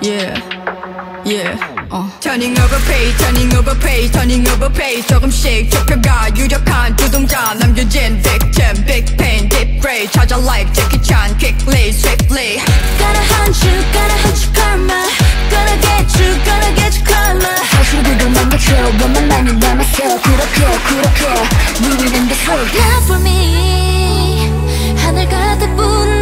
Yeah, yeah, turning over page, turning over page, turning over page. 조금씩 좁혀가 유력한 주동자 남겨진 victim, big pain, deep gray. 찾아 like Jackie Chan, quickly, swiftly. Gonna hunt you karma. Gonna get you karma. 사실들도 망가져 너만 나는 남았어. 그렇게 We win in this world. Not for me. 하늘 가득 부른